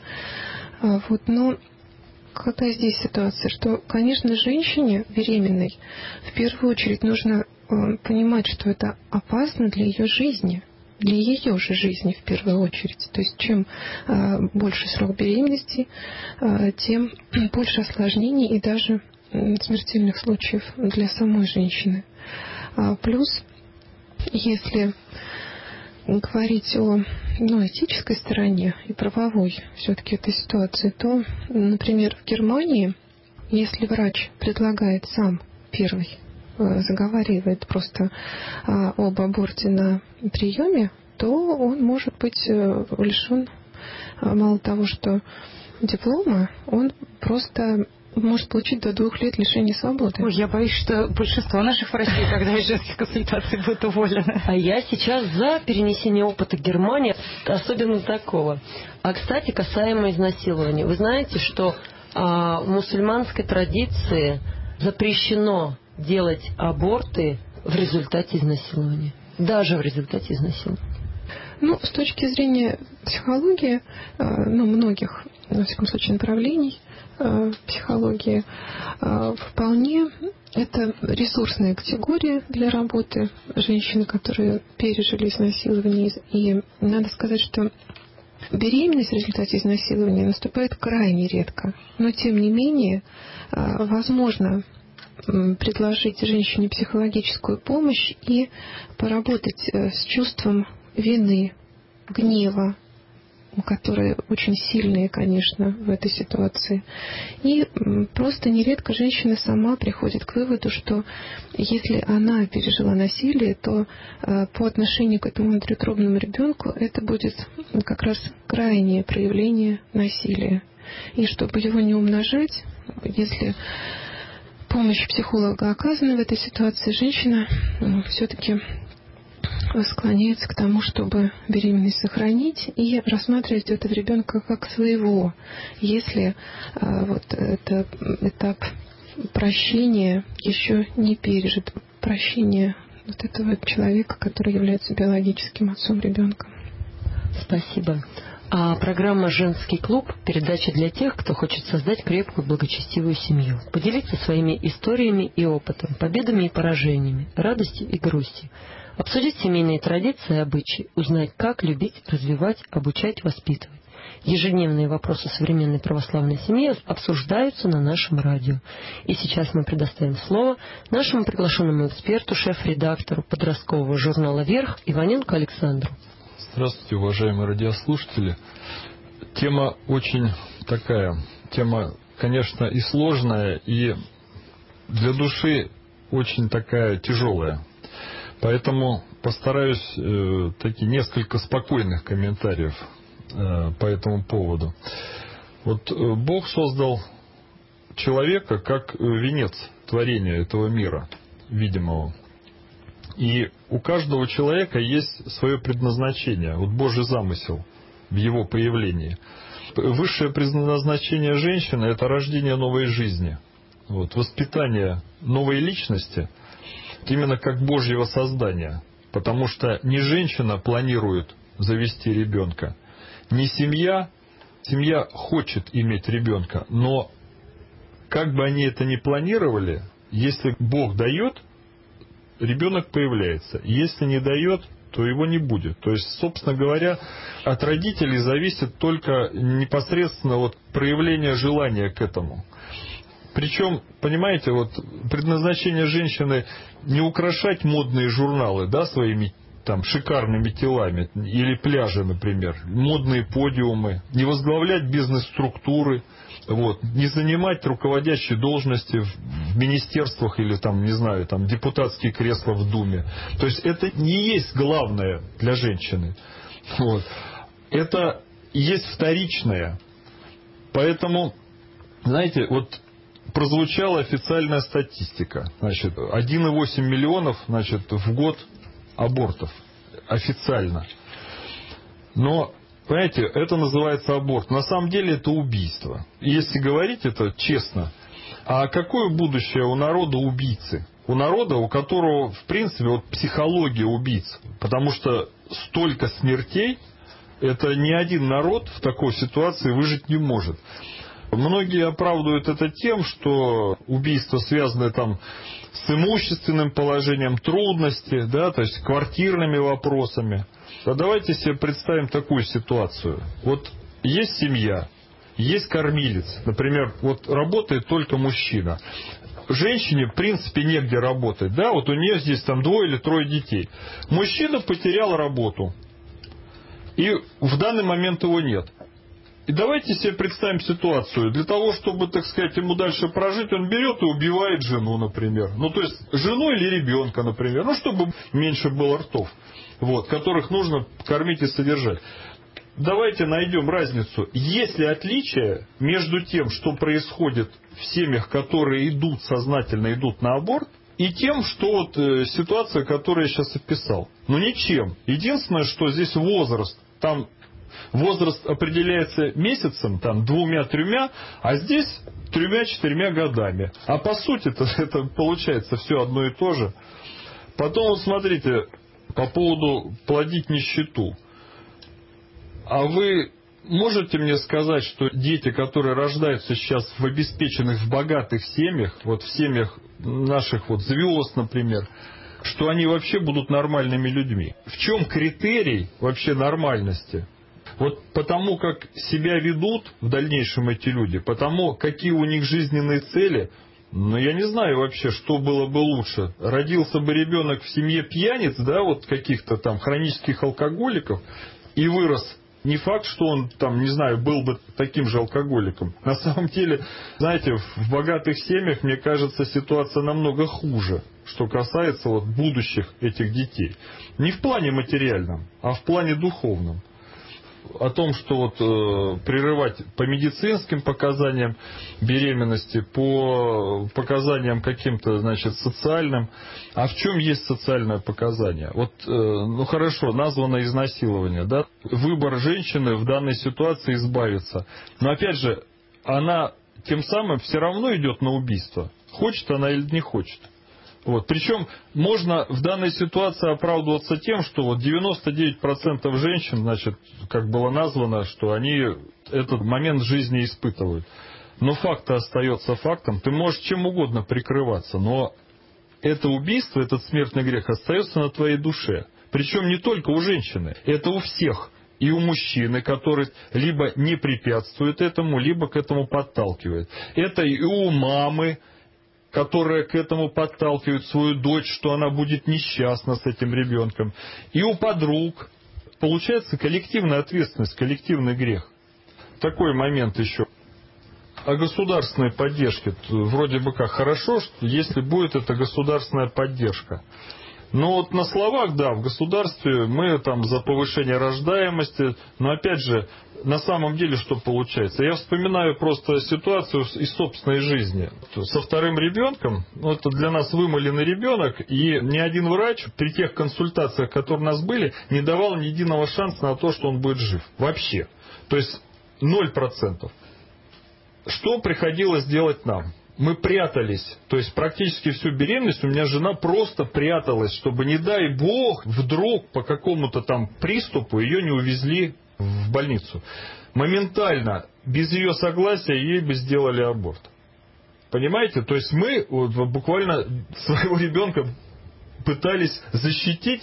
Но какая здесь ситуация? Что, конечно, женщине беременной в первую очередь нужно понимать, что это опасно для ее жизни. Для ее же жизни в первую очередь. То есть чем больше срок беременности, тем больше осложнений и даже смертельных случаев для самой женщины. Плюс, если говорить о этической стороне и правовой все-таки этой ситуации, то, например, в Германии, если врач предлагает сам первый, заговаривает просто об аборте на приеме, то он может быть лишен мало того, что диплома, он просто может получить до 2 лет лишения свободы. Ой, я боюсь, что большинство наших врачей, когда из женских консультаций, будут уволены. А я сейчас за перенесение опыта Германии, особенно такого. А, кстати, касаемо изнасилования. Вы знаете, что в мусульманской традиции запрещено делать аборты в результате изнасилования. Даже в результате изнасилования. С точки зрения психологии, многих, во всяком случае, направлений психологии, вполне это ресурсная категория для работы женщин, которые пережили изнасилование. И надо сказать, что беременность в результате изнасилования наступает крайне редко. Но, тем не менее, возможно предложить женщине психологическую помощь и поработать с чувством вины, гнева, которые очень сильные, конечно, в этой ситуации. И просто нередко женщина сама приходит к выводу, что если она пережила насилие, то по отношению к этому внутриутробному ребенку это будет как раз крайнее проявление насилия. И чтобы его не умножать, если помощь психолога оказана в этой ситуации, женщина все-таки склоняется к тому, чтобы беременность сохранить и рассматривать этого ребенка как своего, если это этап прощения еще не пережит, прощения этого человека, который является биологическим отцом ребенка. Спасибо. А программа «Женский клуб» – передача для тех, кто хочет создать крепкую, благочестивую семью, поделиться своими историями и опытом, победами и поражениями, радостью и грустью, обсудить семейные традиции и обычаи, узнать, как любить, развивать, обучать, воспитывать. Ежедневные вопросы современной православной семьи обсуждаются на нашем радио. И сейчас мы предоставим слово нашему приглашенному эксперту, шеф-редактору подросткового журнала «Вверх» Иваненко Александру. Здравствуйте, уважаемые радиослушатели. Тема очень такая, тема, конечно, и сложная, и для души очень такая тяжелая. Поэтому постараюсь такие несколько спокойных комментариев по этому поводу. Вот Бог создал человека как венец творения этого мира видимого. И у каждого человека есть свое предназначение, вот Божий замысел в его появлении. Высшее предназначение женщины – это рождение новой жизни, вот, воспитание новой личности, именно как Божьего создания. Потому что не женщина планирует завести ребенка, не семья. Семья хочет иметь ребенка, но как бы они это ни планировали, если Бог дает, ребенок появляется. Если не дает, то его не будет. То есть, собственно говоря, от родителей зависит только непосредственно вот проявление желания к этому. Причем, понимаете, вот предназначение женщины не украшать модные журналы, да, своими там шикарными телами, или пляжи, например, модные подиумы, не возглавлять бизнес-структуры, вот, не занимать руководящие должности в министерствах или там, не знаю, там депутатские кресла в Думе. То есть это не есть главное для женщины. Вот. Это есть вторичное. Поэтому, знаете, вот прозвучала официальная статистика. Значит, 1,8 миллионов, значит, в год абортов. Официально. Но, понимаете, это называется аборт. На самом деле это убийство. Если говорить это честно, а какое будущее у народа убийцы? У народа, у которого, в принципе, вот психология убийц. Потому что столько смертей, это ни один народ в такой ситуации выжить не может. Многие оправдывают это тем, что убийства связаны там с имущественным положением, трудности, да, то есть квартирными вопросами. А давайте себе представим такую ситуацию. Вот есть семья, есть кормилец, например, вот работает только мужчина. Женщине, в принципе, негде работать, да, вот у нее здесь там 2 или 3 детей. Мужчина потерял работу, и в данный момент его нет. И давайте себе представим ситуацию. Для того, чтобы, так сказать, ему дальше прожить, он берет и убивает жену, например. Ну, то есть, жену или ребенка, например. Ну, чтобы меньше было ртов, вот, которых нужно кормить и содержать. Давайте найдем разницу. Есть ли отличие между тем, что происходит в семьях, которые сознательно идут на аборт, и тем, что вот ситуация, которую я сейчас описал? Ну, ничем. Единственное, что здесь возраст. Там возраст определяется месяцем, там 2-3, а здесь 3-4 годами. А по сути это получается все одно и то же. Потом вот смотрите, по поводу плодить нищету. А вы можете мне сказать, что дети, которые рождаются сейчас в обеспеченных, в богатых семьях, вот в семьях наших вот звезд, например, что они вообще будут нормальными людьми? В чем критерий вообще нормальности? Вот потому, как себя ведут в дальнейшем эти люди, потому, какие у них жизненные цели, ну, я не знаю вообще, что было бы лучше. Родился бы ребенок в семье пьяниц, да, вот каких-то там хронических алкоголиков, и вырос. Не факт, что он там, не знаю, был бы таким же алкоголиком. На самом деле, знаете, в богатых семьях, мне кажется, ситуация намного хуже, что касается вот будущих этих детей. Не в плане материальном, а в плане духовном. О том, что вот прерывать по медицинским показаниям беременности, по показаниям каким-то, значит, социальным. А в чем есть социальное показание? Вот, ну хорошо, названо изнасилование, да? Выбор женщины в данной ситуации избавиться. Но опять же, она тем самым все равно идет на убийство. Хочет она или не хочет. Вот. Причем можно в данной ситуации оправдываться тем, что вот 99% женщин, значит, как было названо, что они этот момент жизни испытывают. Но факт остается фактом. Ты можешь чем угодно прикрываться, но это убийство, этот смертный грех остается на твоей душе. Причем не только у женщины, это у всех. И у мужчины, который либо не препятствует этому, либо к этому подталкивает. Это и у мамы, которая к этому подталкивает свою дочь, что она будет несчастна с этим ребенком. И у подруг. Получается коллективная ответственность, коллективный грех. Такой момент еще. О государственной поддержке. Вроде бы как хорошо, что если будет эта государственная поддержка. Но вот на словах, да, в государстве мы там за повышение рождаемости, но опять же, на самом деле что получается? Я вспоминаю просто ситуацию из собственной жизни. Со вторым ребенком, ну, это для нас вымыленный ребенок, и ни один врач при тех консультациях, которые у нас были, не давал ни единого шанса на то, что он будет жив. Вообще. То есть 0%. Что приходилось делать нам? Мы прятались, то есть практически всю беременность у меня жена просто пряталась, чтобы, не дай бог, вдруг по какому-то там приступу ее не увезли в больницу. Моментально, без ее согласия, ей бы сделали аборт. Понимаете? То есть мы вот, буквально своего ребенка пытались защитить,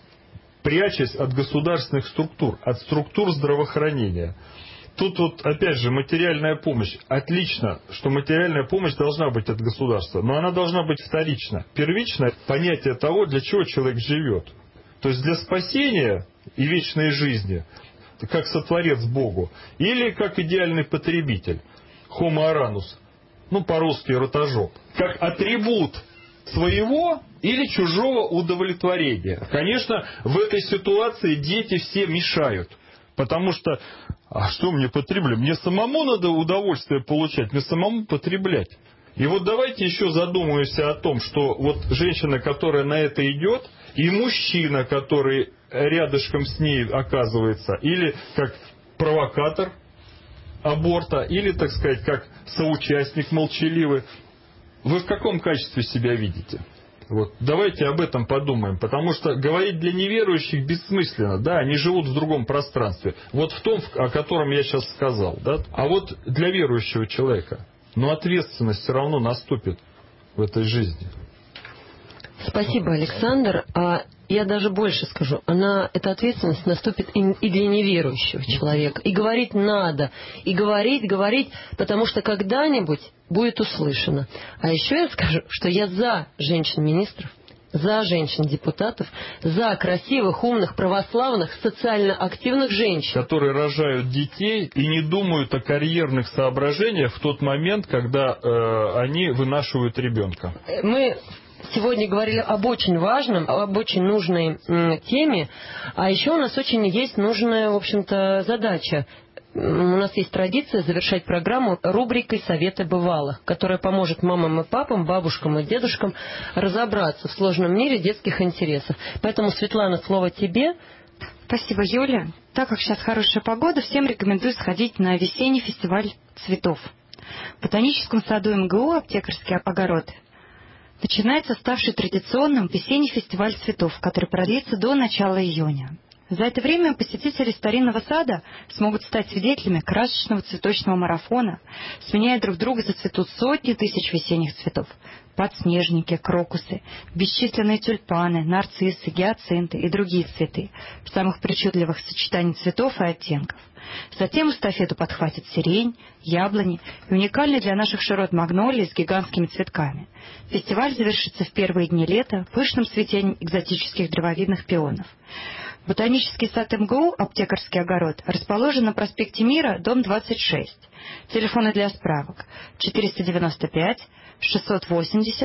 прячась от государственных структур, от структур здравоохранения. Тут вот, опять же, материальная помощь. Отлично, что материальная помощь должна быть от государства, но она должна быть вторична. Первичное понятие того, для чего человек живет. То есть для спасения и вечной жизни, как сотворец Богу, или как идеальный потребитель, homo aranus, ну по-русски ротожоп, как атрибут своего или чужого удовлетворения. Конечно, в этой ситуации дети все мешают. Потому что, а что мне потреблять? Мне самому надо удовольствие получать, мне самому потреблять. И вот давайте еще задумаемся о том, что вот женщина, которая на это идет, и мужчина, который рядышком с ней оказывается, или как провокатор аборта, или, так сказать, как соучастник молчаливый, вы в каком качестве себя видите? Вот. Давайте об этом подумаем, потому что говорить для неверующих бессмысленно, да, они живут в другом пространстве, вот в том, о котором я сейчас сказал, да, а вот для верующего человека, но ответственность все равно наступит в этой жизни. Спасибо, Александр. Я даже больше скажу. Эта ответственность наступит и для неверующего человека. И говорить надо. И говорить, потому что когда-нибудь будет услышано. А еще я скажу, что я за женщин-министров, за женщин-депутатов, за красивых, умных, православных, социально активных женщин. Которые рожают детей и не думают о карьерных соображениях в тот момент, когда они вынашивают ребенка. Мы сегодня говорили об очень важном, об очень нужной теме, а еще у нас очень есть нужная, в общем-то, задача. У нас есть традиция завершать программу рубрикой «Советы бывалых», которая поможет мамам и папам, бабушкам и дедушкам разобраться в сложном мире детских интересов. Поэтому, Светлана, слово тебе. Спасибо, Юля. Так как сейчас хорошая погода, всем рекомендую сходить на весенний фестиваль цветов. В ботаническом саду МГУ «Аптекарский огород» начинается ставший традиционным весенний фестиваль цветов, который продлится до начала июня. За это время посетители старинного сада смогут стать свидетелями красочного цветочного марафона. Сменяя друг друга, зацветут сотни тысяч весенних цветов. Подснежники, крокусы, бесчисленные тюльпаны, нарциссы, гиацинты и другие цветы в самых причудливых сочетаниях цветов и оттенков. Затем эстафету подхватит сирень, яблони и уникальные для наших широт магнолии с гигантскими цветками. Фестиваль завершится в первые дни лета пышным цветением экзотических древовидных пионов. Ботанический сад МГУ «Аптекарский огород» расположен на проспекте Мира, дом 26. Телефоны для справок 495 680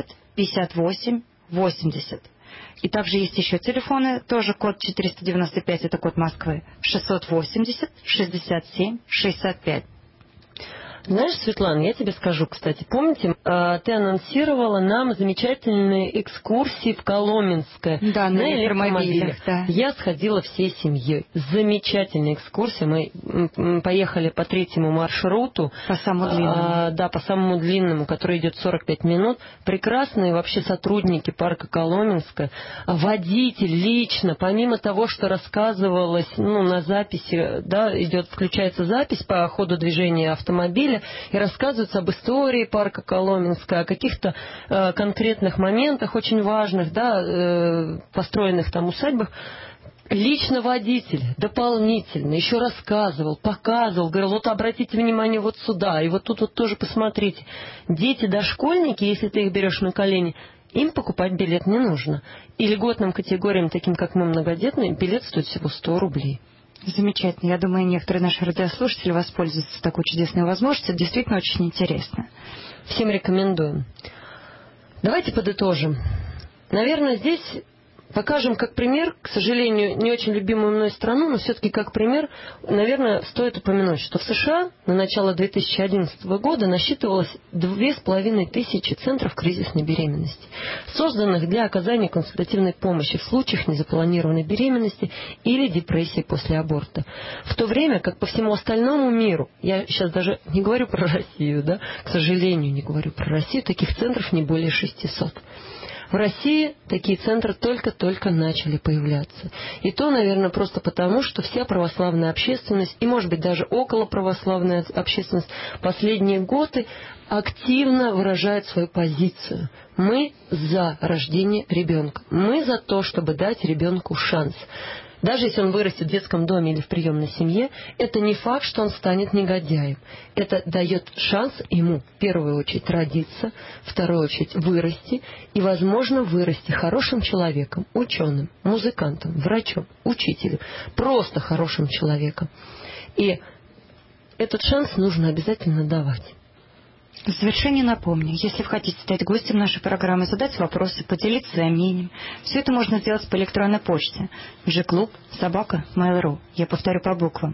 58 80. И также есть еще телефоны, тоже код 495, это код Москвы, 680 67 65. Знаешь, Светлана, я тебе скажу, кстати, помните, ты анонсировала нам замечательные экскурсии в Коломенское на электромобилях. Да. Я сходила всей семьей. Замечательная экскурсия. Мы поехали по 3-му маршруту. По самому длинному. Да, по самому длинному, который идет 45 минут. Прекрасные вообще сотрудники парка Коломенское. Водитель лично, помимо того, что рассказывалось, на записи, да, включается запись по ходу движения автомобиля, и рассказывается об истории парка Коломенское, о каких-то конкретных моментах, очень важных, да, построенных там усадьбах. Лично водитель дополнительно еще рассказывал, показывал, говорил, вот обратите внимание вот сюда, и вот тут вот тоже посмотрите. Дети, дошкольники, если ты их берешь на колени, им покупать билет не нужно. И льготным категориям, таким как мы, многодетные, билет стоит всего 100 рублей. Замечательно. Я думаю, некоторые наши радиослушатели воспользуются такой чудесной возможностью. Это действительно очень интересно. Всем рекомендуем. Давайте подытожим. Наверное, здесь покажем как пример, к сожалению, не очень любимую мной страну, но все-таки как пример, наверное, стоит упомянуть, что в США на начало 2011 года насчитывалось 2500 центров кризисной беременности, созданных для оказания консультативной помощи в случаях незапланированной беременности или депрессии после аборта. В то время как по всему остальному миру, я сейчас даже не говорю про Россию, да, к сожалению, не говорю про Россию, таких центров не более 600. В России такие центры только-только начали появляться. И то, наверное, просто потому, что вся православная общественность, и, может быть, даже околоправославная общественность последние годы активно выражает свою позицию. Мы за рождение ребенка. Мы за то, чтобы дать ребенку шанс. Даже если он вырастет в детском доме или в приемной семье, это не факт, что он станет негодяем. Это дает шанс ему, в первую очередь, родиться, в вторую очередь, вырасти, и, возможно, вырасти хорошим человеком, ученым, музыкантом, врачом, учителем, просто хорошим человеком. И этот шанс нужно обязательно давать. В завершение напомню, если вы хотите стать гостем нашей программы, задать вопросы, поделиться своим мнением, все это можно сделать по электронной почте gklub@mail.ru. Я повторю по буквам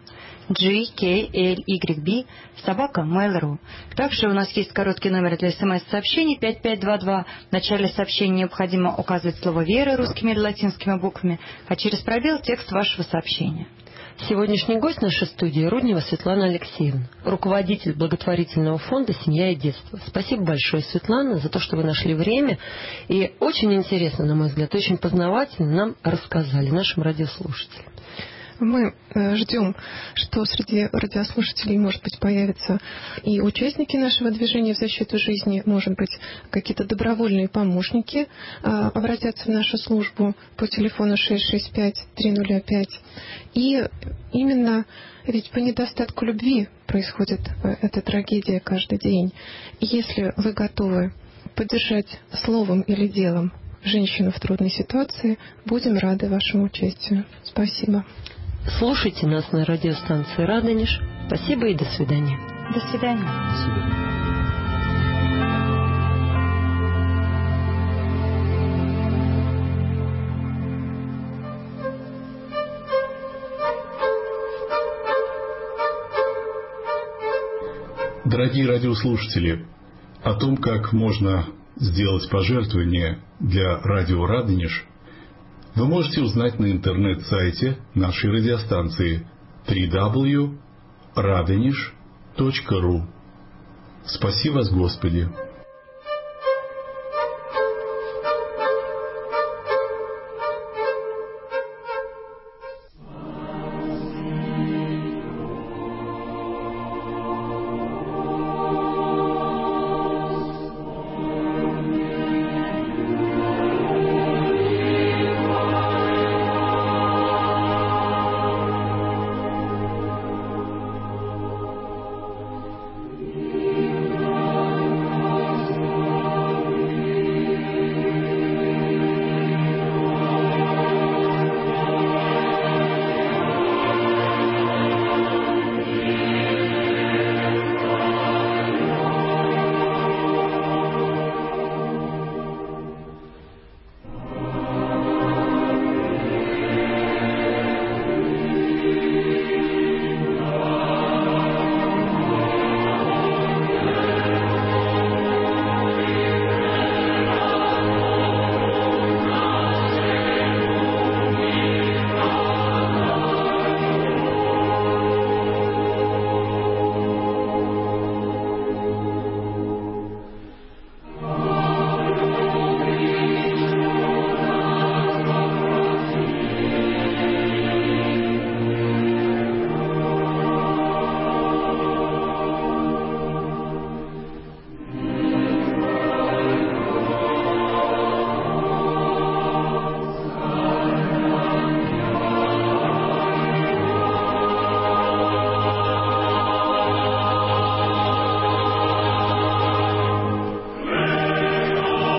gklb@mail.ru. Также у нас есть короткий номер для смс-сообщений 5522. В начале сообщения необходимо указывать слово «Вера» русскими или латинскими буквами, а через пробел текст вашего сообщения. Сегодняшний гость нашей студии — Руднева Светлана Алексеевна, руководитель благотворительного фонда «Семья и детство». Спасибо большое, Светлана, за то, что вы нашли время. И очень интересно, на мой взгляд, очень познавательно нам рассказали, нашим радиослушателям. Мы ждем, что среди радиослушателей, может быть, появятся и участники нашего движения в защиту жизни, может быть, какие-то добровольные помощники обратятся в нашу службу по телефону 665-305. И именно ведь по недостатку любви происходит эта трагедия каждый день. И если вы готовы поддержать словом или делом женщину в трудной ситуации, будем рады вашему участию. Спасибо. Слушайте нас на радиостанции «Радонеж». Спасибо и до свидания. До свидания. До свидания. Дорогие радиослушатели, о том, как можно сделать пожертвование для радио «Радонеж», вы можете узнать на интернет-сайте нашей радиостанции www.radonеж.ru. Спаси вас, Господи!